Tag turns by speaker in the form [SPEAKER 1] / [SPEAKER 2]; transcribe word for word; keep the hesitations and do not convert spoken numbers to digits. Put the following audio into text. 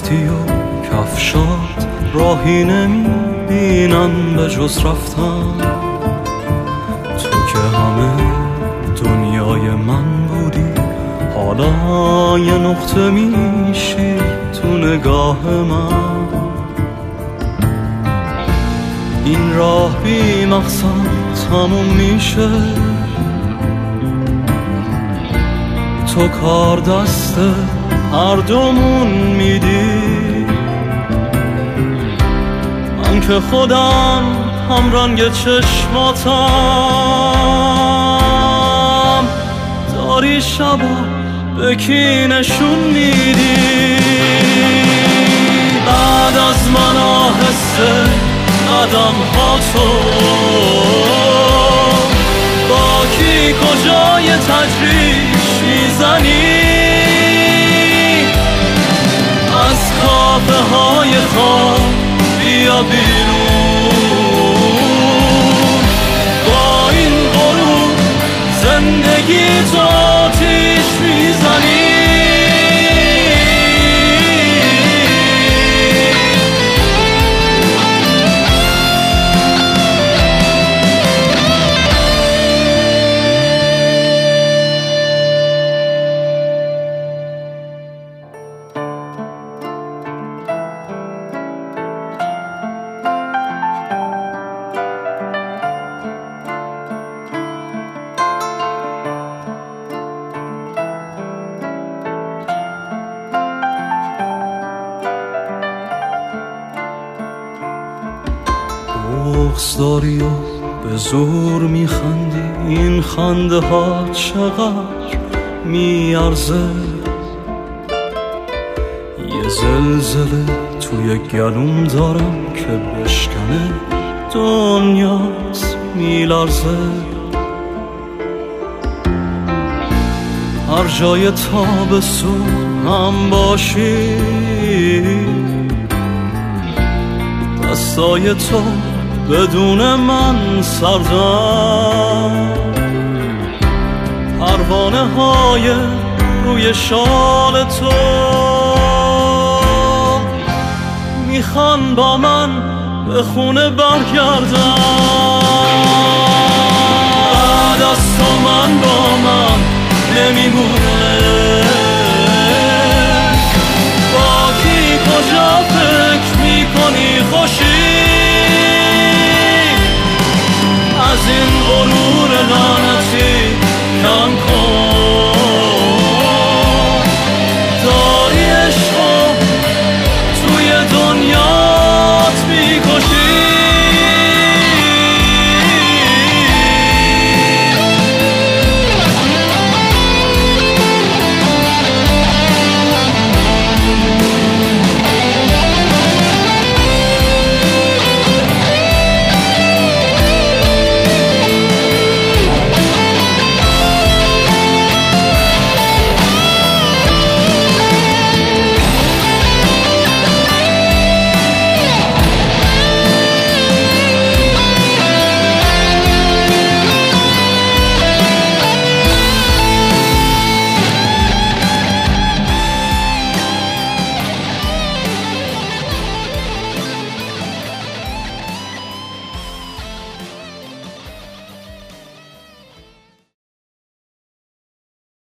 [SPEAKER 1] رفتی و کفشات راهی نمیبینن به جز رفتن. تو که همه دنیای من بودی، حالا یه نقطه میشی تو نگاه من. این راه بی مقصد تموم میشه، تو کار دست هر دومون میدی. من که خودم هم رنگ چشماتم، داری شبا به کی نشون میدی. بعد از من آهسته قدم ها تو با کی کجای تجریش میزنی. از کافه های خواب بیا بیرون، با این غروب زندگی تو آتیش میزنی. بغض داری و به زور میخندی، این خنده ها چقدر میارزه. یه زلزله توی گلوم دارم که بشکنه دنیات میلرزه. هر جای تابستون هم باشی، دستای تو بدون من سردن. پروانه های روی شال تو میخوان با من به خونه برگردن. بعد از تو من با من نمیمونه